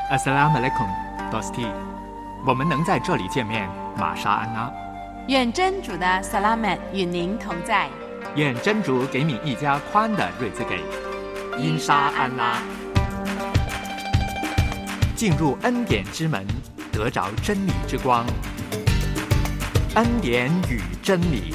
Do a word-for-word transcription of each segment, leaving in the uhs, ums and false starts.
Assalamu alaikum, Dosti。我们能在这里见面，玛莎安拉。 愿真主的萨拉曼与您同在。 愿真主给你一家宽的瑞兹给。因沙安拉。进入恩典之门，得着真理之光。恩典与真理。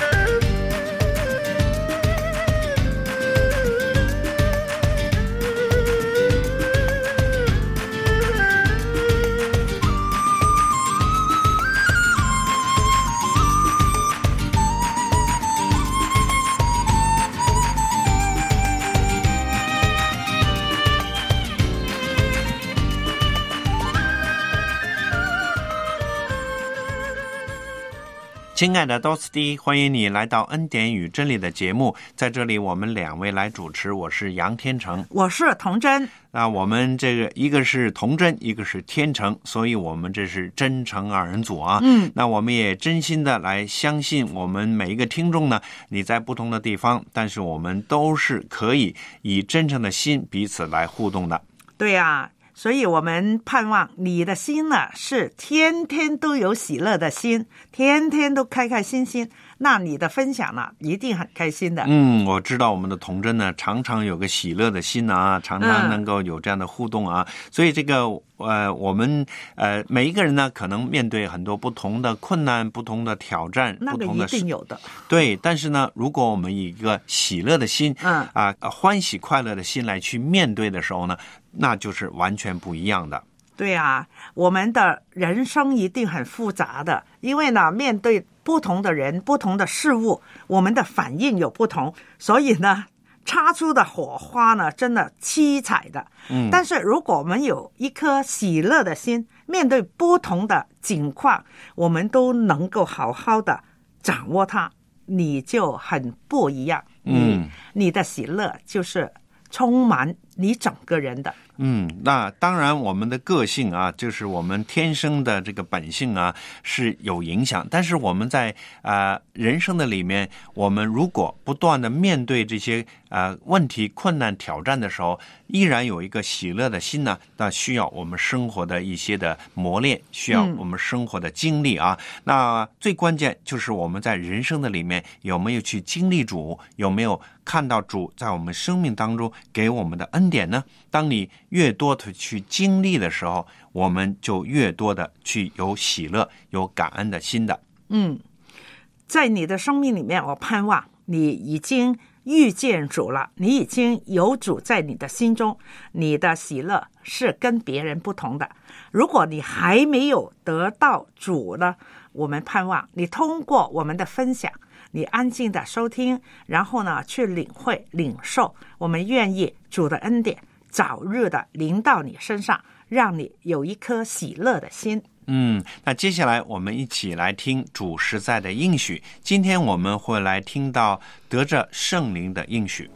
亲爱的 Dosti， 欢迎你来到恩典与真理的节目，在这里我们两位来主持，我是杨天成， 我是童真。 那我们这个一个是童真，一个是天成，所以我们这是真诚二人组啊。 嗯， 那我们也真心的来相信我们每一个听众呢，你在不同的地方，但是我们都是可以以真诚的心彼此来互动的。 对啊，所以我们盼望你的心呢是天天都有喜乐的心，天天都开开心心，那你的分享呢一定很开心的。 嗯，我知道我们的童真呢常常有个喜乐的心啊，常常能够有这样的互动啊，嗯、所以这个呃我们呃每一个人呢可能面对很多不同的困难、不同的挑战， 那个一定有的。 对，但是呢，如果我们以一个喜乐的心， 嗯啊、呃、欢喜快乐的心来去面对的时候呢，那就是完全不一样的。 对啊，我们的人生一定很复杂的，因为呢，面对不同的人、不同的事物，我们的反应有不同，所以呢，擦出的火花呢，真的七彩的。 嗯， 但是如果我们有一颗喜乐的心，面对不同的境况，我们都能够好好的掌握它，你就很不一样。 嗯， 你, 你的喜乐就是充满你整个人的。 嗯，那当然我们的个性啊，就是我们天生的这个本性啊是有影响，但是我们在呃人生的里面，我们如果不断的面对这些呃问题、困难、挑战的时候，依然有一个喜乐的心呢，那需要我们生活的一些的磨练，需要我们生活的经历啊。嗯、那最关键就是我们在人生的里面有没有去经历主，有没有看到主在我们生命当中给我们的恩典呢？当你越多的去经历的时候，我们就越多的去有喜乐、有感恩的心的。 嗯，在你的生命里面，我盼望你已经遇见主了，你已经有主在你的心中，你的喜乐是跟别人不同的。如果你还没有得到主呢，我们盼望你通过我们的分享，你安静的收听，然后呢去领会、领受，我们愿意主的恩典早日的临到你身上，让你有一颗喜乐的心。 嗯，那接下来我们一起来听主实在的应许。今天我们会来听到得着圣灵的应许。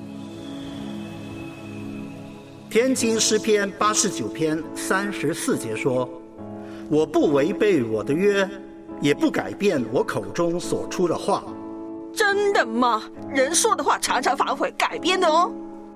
天经诗篇八十九篇三十四节说：我不违背我的约，也不改变我口中所出的话。 真的吗？人说的话常常反悔改变的哦。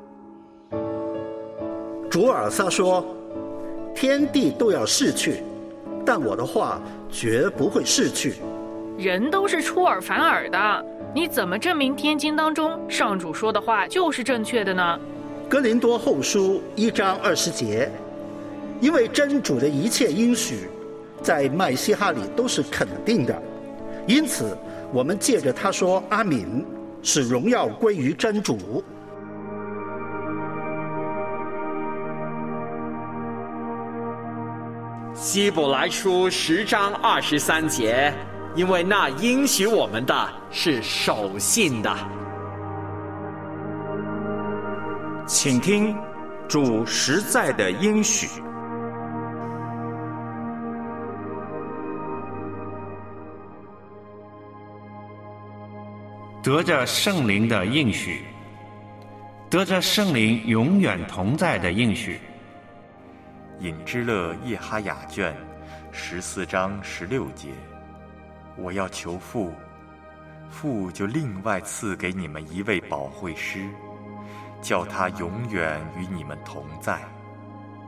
主尔撒说：天地都要逝去，但我的话绝不会逝去。 人都是出尔反尔的，你怎么证明天经当中上主说的话就是正确的呢？ 哥林多后书一章二十节，因为真主的一切应许在麦西哈里都是肯定的，因此我们借着他说阿敏，使荣耀归于真主。 希伯来书十章二十三节，因为那应许我们的是守信的。 请听主实在的应许。 得着圣灵的应许，得着圣灵永远同在的应许。 隐之勒叶哈雅卷十四章十六节，我要求父，父就另外赐给你们一位保惠师，叫他永远与你们同在。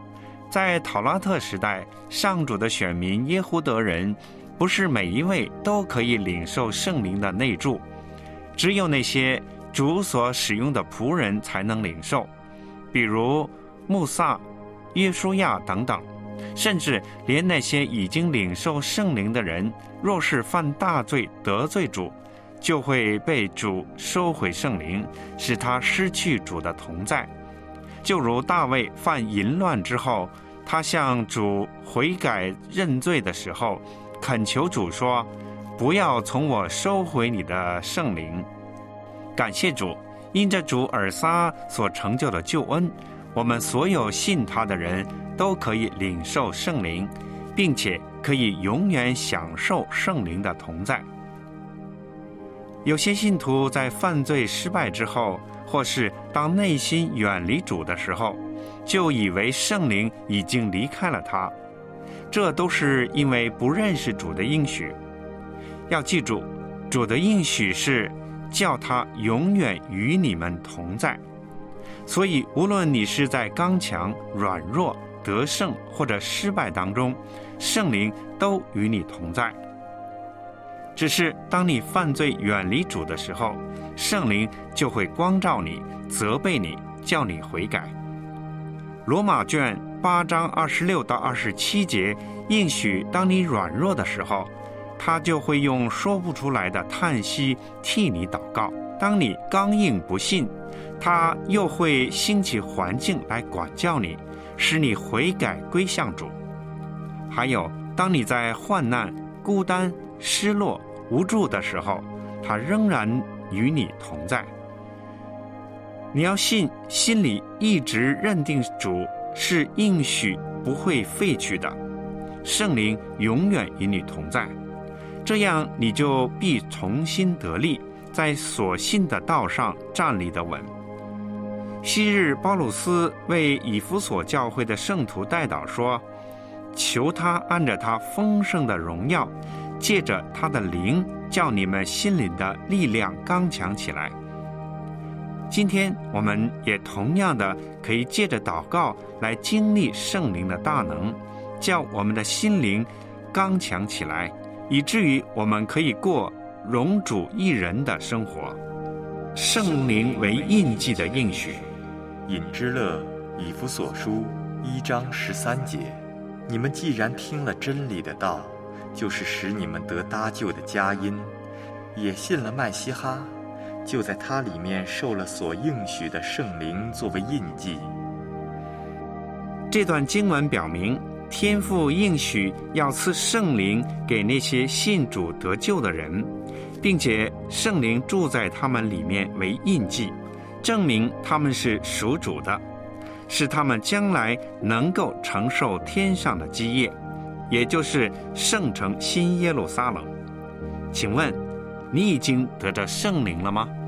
在讨拉特时代，上主的选民耶胡德人不是每一位都可以领受圣灵的内住，只有那些主所使用的仆人才能领受，比如穆萨、约书亚等等。甚至连那些已经领受圣灵的人，若是犯大罪得罪主，就会被主收回圣灵，使他失去主的同在。就如大卫犯淫乱之后，他向主悔改认罪的时候，恳求主说，不要从我收回你的圣灵。感谢主，因着主尔撒所成就的救恩，我们所有信他的人都可以领受圣灵，并且可以永远享受圣灵的同在。有些信徒在犯罪失败之后，或是当内心远离主的时候，就以为圣灵已经离开了他，这都是因为不认识主的应许。要记住，主的应许是叫他永远与你们同在。所以无论你是在刚强、软弱、得胜或者失败当中，圣灵都与你同在。只是当你犯罪远离主的时候，圣灵就会光照你，责备你，叫你悔改。罗马卷八章二十六到二十七节应许，当你软弱的时候，他就会用说不出来的叹息替你祷告。当你刚硬不信，他又会兴起环境来管教你，使你悔改归向主。还有，当你在患难、孤单、失落、无助的时候，他仍然与你同在。你要信，心里一直认定主是应许不会废去的，圣灵永远与你同在，这样你就必重新得力，在所信的道上站立得稳。昔日包鲁斯为以弗所教会的圣徒代祷说，求他按着他丰盛的荣耀，借着他的灵，叫你们心里的力量刚强起来。今天我们也同样的可以借着祷告来经历圣灵的大能，叫我们的心灵刚强起来，以至于我们可以过荣主一人的生活。圣灵为印记的应许。 引之乐以弗所书一章十三节，你们既然听了真理的道，就是使你们得搭救的佳音，也信了麦西哈，就在他里面受了所应许的圣灵作为印记。 这段经文表明，天父应许要赐圣灵给那些信主得救的人，并且圣灵住在他们里面为印记，证明他们是属主的，使他们将来能够承受天上的基业，也就是圣城新耶路撒冷。请问你已经得着圣灵了吗？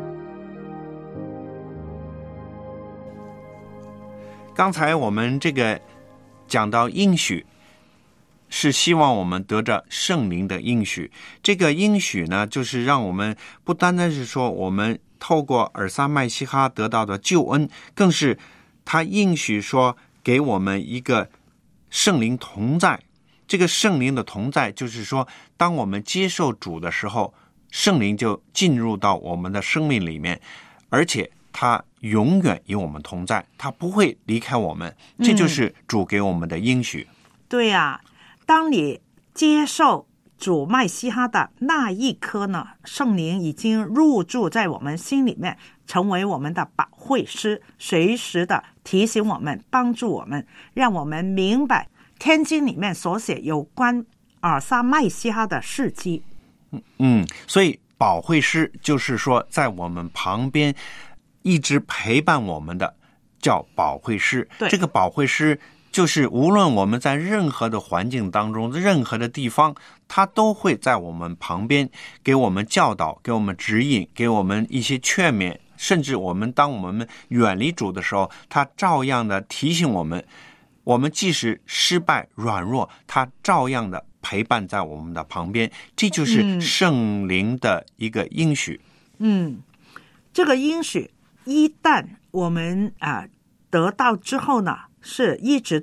刚才我们这个讲到应许，是希望我们得着圣灵的应许。这个应许呢，就是让我们不单单是说我们透过尔撒麦西哈得到的救恩，更是他应许说给我们一个圣灵同在。这个圣灵的同在，就是说当我们接受主的时候，圣灵就进入到我们的生命里面，而且他永远与我们同在，他不会离开我们。这就是主给我们的应许。 嗯、对呀、啊，当你接受主麦西哈的那一刻呢，圣灵已经入住在我们心里面，成为我们的保惠师，随时的提醒我们，帮助我们，让我们明白天经里面所写有关尔撒麦西哈的事迹。 嗯，所以保惠师就是说在我们旁边一直陪伴我们的叫保惠师。这个保惠师就是无论我们在任何的环境当中，任何的地方，他都会在我们旁边给我们教导，给我们指引，给我们一些劝勉，甚至我们当我们远离主的时候，他照样的提醒我们，我们即使失败软弱，他照样的陪伴在我们的旁边。这就是圣灵的一个应许。 嗯，这个应许一旦我们啊、呃、得到之后呢，是一直都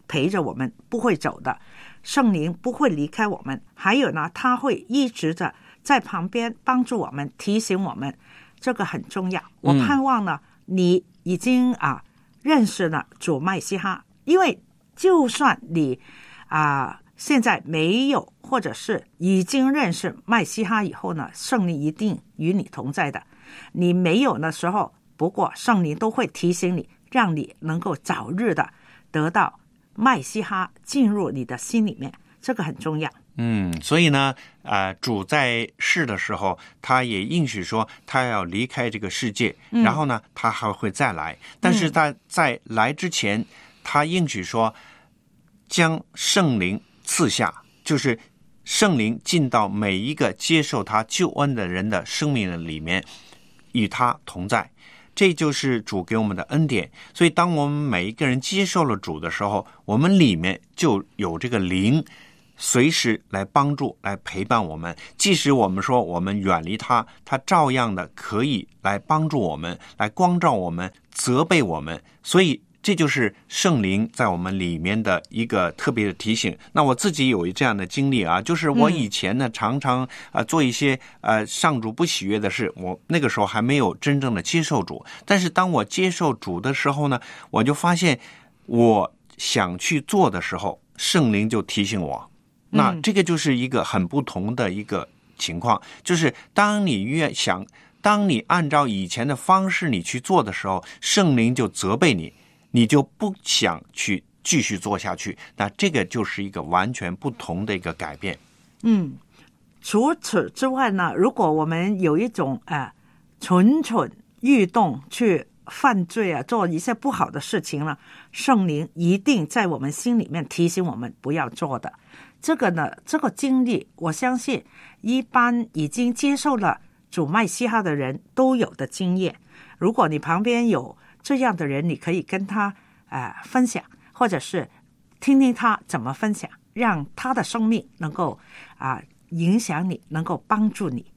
陪着我们，不会走的。圣灵不会离开我们，还有呢，他会一直的在旁边帮助我们，提醒我们，这个很重要。我盼望呢，嗯、你已经啊认识了主麦西哈，因为就算你啊现在没有，或者是已经认识麦西哈以后呢，圣灵一定与你同在的。你没有的时候，不过圣灵都会提醒你，让你能够早日的得到麦西哈进入你的心里面，这个很重要。 嗯，所以呢，呃，主在世的时候，他也应许说，他要离开这个世界，嗯、然后呢，他还会再来。但是他在来之前，他应许说，将圣灵赐下，就是圣灵进到每一个接受他救恩的人的生命里面，与他同在。这就是主给我们的恩典。所以当我们每一个人接受了主的时候，我们里面就有这个灵随时来帮助来陪伴我们。即使我们说我们远离他，他照样的可以来帮助我们，来光照我们，责备我们。所以这就是圣灵在我们里面的一个特别的提醒。那我自己有这样的经历啊，就是我以前呢、嗯、常常呃做一些呃上主不喜悦的事，我那个时候还没有真正的接受主。但是当我接受主的时候呢，我就发现我想去做的时候，圣灵就提醒我。那这个就是一个很不同的一个情况，就是当你越想，当你按照以前的方式你去做的时候，圣灵就责备你，你就不想去继续做下去。那这个就是一个完全不同的一个改变。 嗯，除此之外呢，如果我们有一种呃蠢蠢欲动去犯罪啊，做一些不好的事情呢，圣灵一定在我们心里面提醒我们不要做的。这个呢，这个经历，我相信一般已经接受了主麦西哈的人都有的经验。如果你旁边有这样的人，你可以跟他呃分享，或者是听听他怎么分享，让他的生命能够啊、呃、影响你，能够帮助你。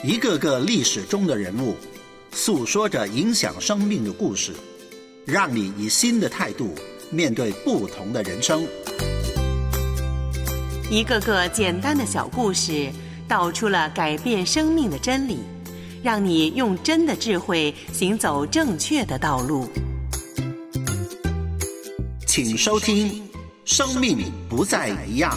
一个个历史中的人物，诉说着影响生命的故事，让你以新的态度面对不同的人生。 一个个简单的小故事，道出了改变生命的真理，让你用真的智慧行走正确的道路。 请收听《生命不再一样》。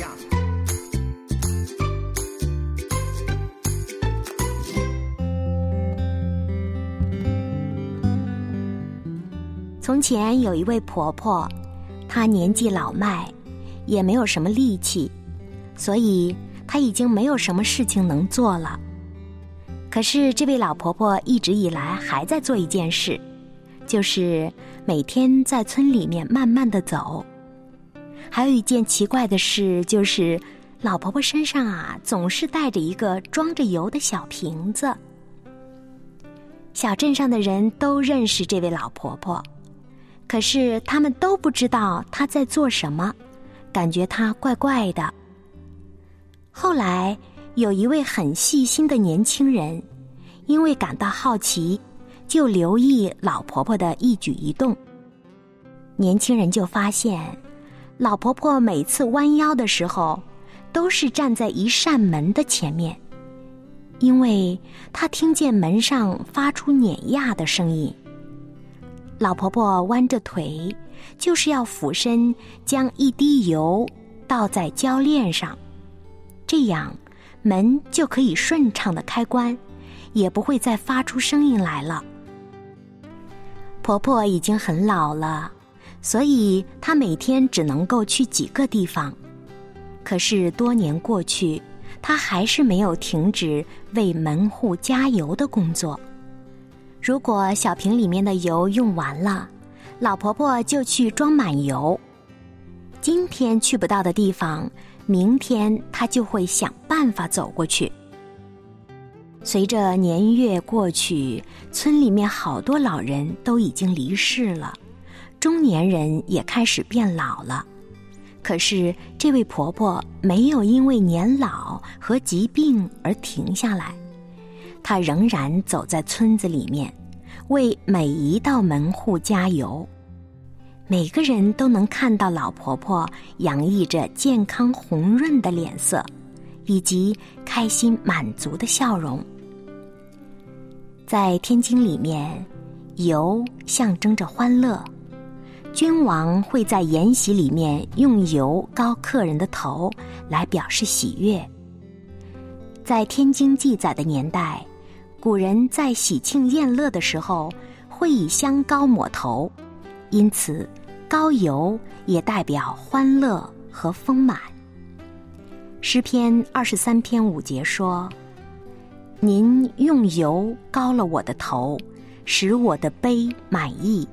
从前有一位婆婆，她年纪老迈，也没有什么力气，所以她已经没有什么事情能做了。可是这位老婆婆一直以来还在做一件事，就是每天在村里面慢慢地走。还有一件奇怪的事，就是老婆婆身上啊总是带着一个装着油的小瓶子。小镇上的人都认识这位老婆婆，可是他们都不知道她在做什么，感觉她怪怪的。后来有一位很细心的年轻人，因为感到好奇，就留意老婆婆的一举一动。年轻人就发现，老婆婆每次弯腰的时候，都是站在一扇门的前面，因为她听见门上发出碾压的声音。老婆婆弯着腿，就是要俯身将一滴油倒在铰链上，这样门就可以顺畅地开关，也不会再发出声音来了。婆婆已经很老了，所以她每天只能够去几个地方。可是多年过去，她还是没有停止为门户加油的工作。如果小瓶里面的油用完了，老婆婆就去装满油。今天去不到的地方，明天她就会想办法走过去。随着年月过去，村里面好多老人都已经离世了，中年人也开始变老了。可是这位婆婆没有因为年老和疾病而停下来，她仍然走在村子里面，为每一道门户加油。每个人都能看到老婆婆洋溢着健康红润的脸色，以及开心满足的笑容。在天经里面，油象征着欢乐，君王会在筵席里面用油膏客人的头来表示喜悦。在天经记载的年代，古人在喜庆宴乐的时候会以香膏抹头，因此膏油也代表欢乐和丰满。诗篇二十三篇五节说：您用油膏了我的头，使我的杯满溢。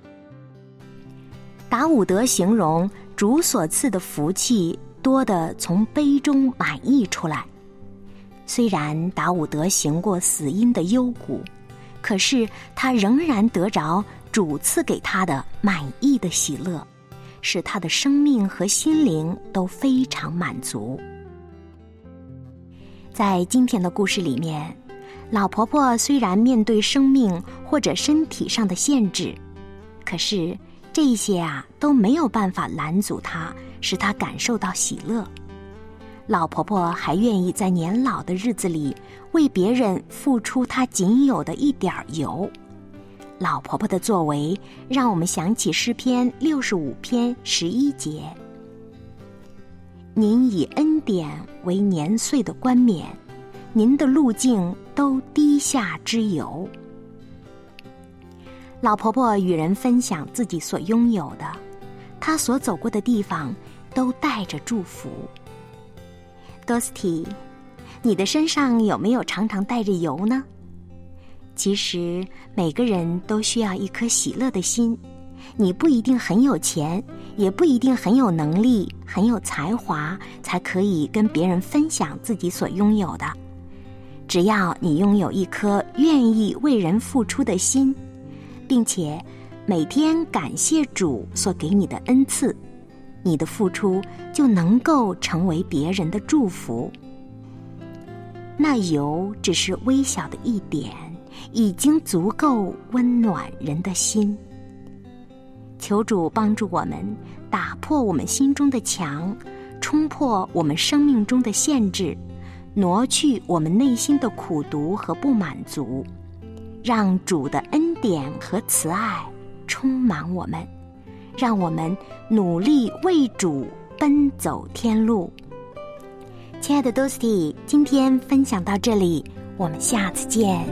达伍德形容主所赐的福气多得从杯中满溢出来。虽然达伍德行过死荫的幽谷，可是他仍然得着主赐给他的满溢的喜乐，使他的生命和心灵都非常满足。在今天的故事里面，老婆婆虽然面对生命或者身体上的限制，可是这些啊都没有办法拦阻她，使她感受到喜乐。老婆婆还愿意在年老的日子里为别人付出她仅有的一点油。老婆婆的作为让我们想起诗篇六十五篇十一节：您以恩典为年岁的冠冕，您的路径都滴下之油。老婆婆与人分享自己所拥有的，她所走过的地方都带着祝福。Dusty， 你的身上有没有常常带着油呢？其实每个人都需要一颗喜乐的心。你不一定很有钱，也不一定很有能力、很有才华，才可以跟别人分享自己所拥有的。只要你拥有一颗愿意为人付出的心，并且每天感谢主所给你的恩赐，你的付出就能够成为别人的祝福。 那油只是微小的一点，已经足够温暖人的心。求主帮助我们打破我们心中的墙，冲破我们生命中的限制，挪去我们内心的苦毒和不满足，让主的恩典和慈爱充满我们，让我们努力为主奔走天路。亲爱的 Dosti， 今天分享到这里，我们下次见。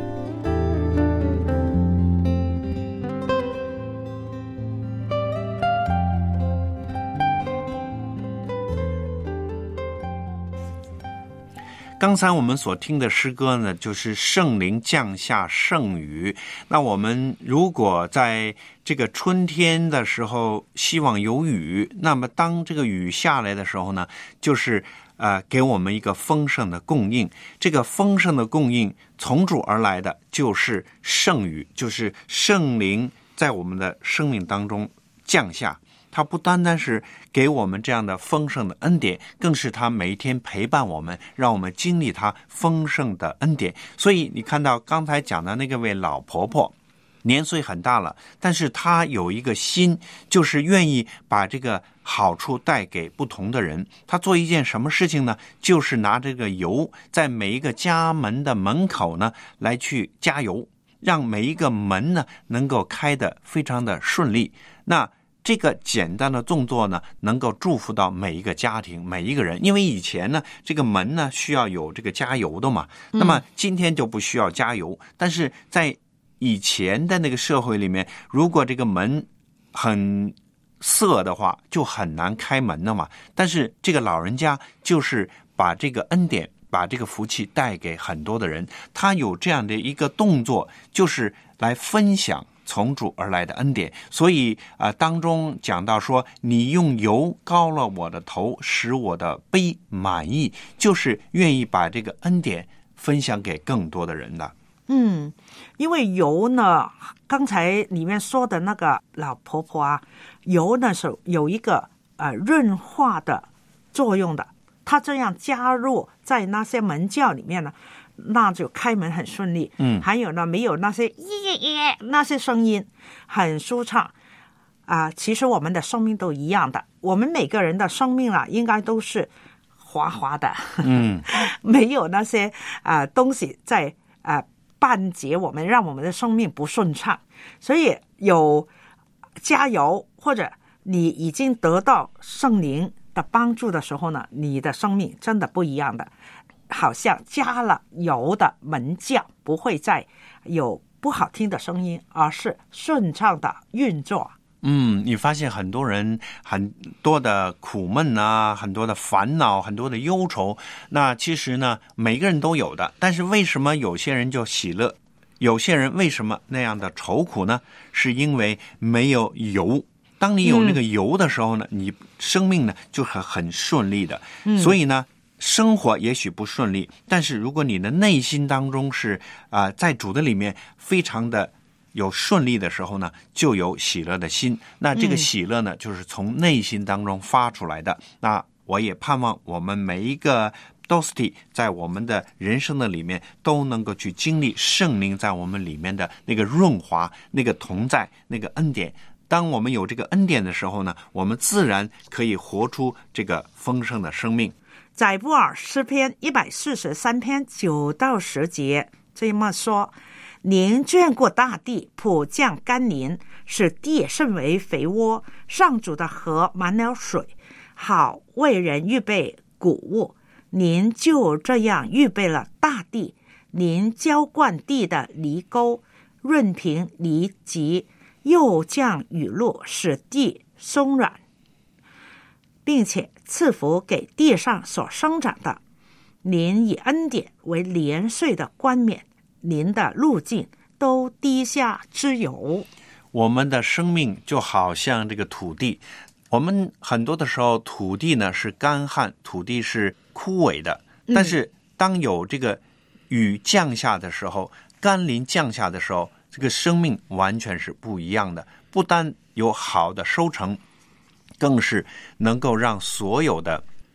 刚才我们所听的诗歌呢，就是圣灵降下圣雨。那我们如果在这个春天的时候希望有雨，那么当这个雨下来的时候呢，就是呃给我们一个丰盛的供应。这个丰盛的供应从主而来的就是圣雨，就是圣灵在我们的生命当中降下。它不单单是给我们这样的丰盛的恩典，更是它每一天陪伴我们，让我们经历它丰盛的恩典。所以你看到刚才讲的那个位老婆婆，年岁很大了，但是她有一个心，就是愿意把这个好处带给不同的人。她做一件什么事情呢？就是拿这个油在每一个家门的门口呢来去加油，让每一个门呢能够开得非常的顺利。那这个简单的动作呢，能够祝福到每一个家庭，每一个人。因为以前呢，这个门呢需要有这个加油的嘛，那么今天就不需要加油。嗯、但是在以前的那个社会里面，如果这个门很涩的话，就很难开门了嘛。但是这个老人家就是把这个恩典，把这个福气带给很多的人。他有这样的一个动作，就是来分享从主而来的恩典。所以啊、呃，当中讲到说，你用油膏了我的头，使我的杯满溢，就是愿意把这个恩典分享给更多的人的。 嗯，因为油呢，刚才里面说的那个老婆婆啊，油呢是有一个呃润滑的作用的，它这样加入在那些门教里面呢，那就开门很顺利。嗯，还有呢，没有那些耶耶那些声音，很舒畅啊、呃。其实我们的生命都一样的，我们每个人的生命啊，应该都是滑滑的，嗯，没有那些啊、呃、东西在啊。呃绊结我们，让我们的生命不顺畅。所以有加油，或者你已经得到圣灵的帮助的时候呢，你的生命真的不一样的，好像加了油的门将，不会再有不好听的声音，而是顺畅的运作。 嗯，你发现很多人很多的苦闷啊，很多的烦恼，很多的忧愁，那其实呢每个人都有的，但是为什么有些人就喜乐，有些人为什么那样的愁苦呢？是因为没有油。当你有那个油的时候呢、嗯、你生命呢就很很顺利的、嗯、所以呢生活也许不顺利，但是如果你的内心当中是啊、呃，在主的里面非常的有顺利的时候呢，就有喜乐的心。那这个喜乐呢、嗯、就是从内心当中发出来的。那我也盼望我们每一个 Dosti 在我们的人生的里面都能够去经历圣灵在我们里面的那个润滑，那个同在，那个恩典。当我们有这个恩典的时候呢，我们自然可以活出这个丰盛的生命。 载布尔诗篇一百四十三篇九到十节这么说：您眷顾大地，普降甘霖，使地甚为肥沃。上主的河满了水，好为人预备谷物。您就这样预备了大地，您浇灌地的犁沟，润平犁脊，又降雨露，使地松软，并且赐福给地上所生长的。您以恩典为连岁的冠冕，您的路径都滴下脂油。 我们的生命就好像这个土地，我们很多的时候土地呢是干旱，土地是枯萎的，但是当有这个雨降下的时候，甘霖降下的时候，这个生命完全是不一样的，不但有好的收成，更是能够让所有的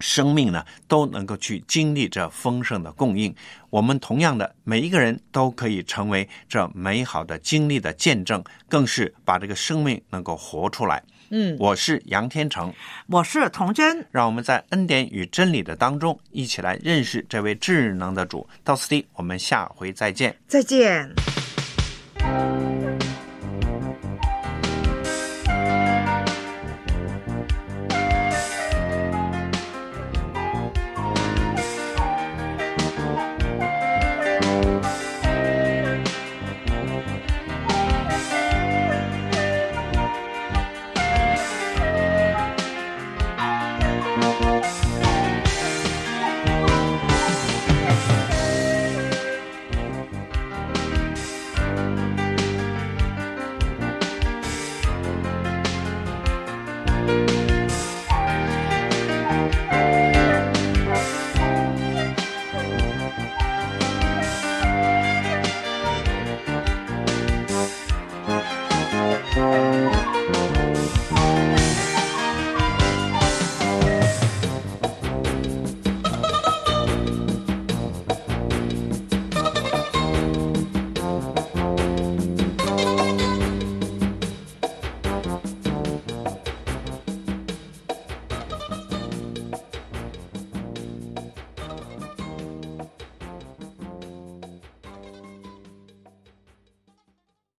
生命呢都能够去经历这丰盛的供应。我们同样的每一个人都可以成为这美好的经历的见证，更是把这个生命能够活出来。 嗯， 我是杨天成， 我是童真， 让我们在恩典与真理的当中一起来认识这位至能的主。到此地，我们下回再见。 再见。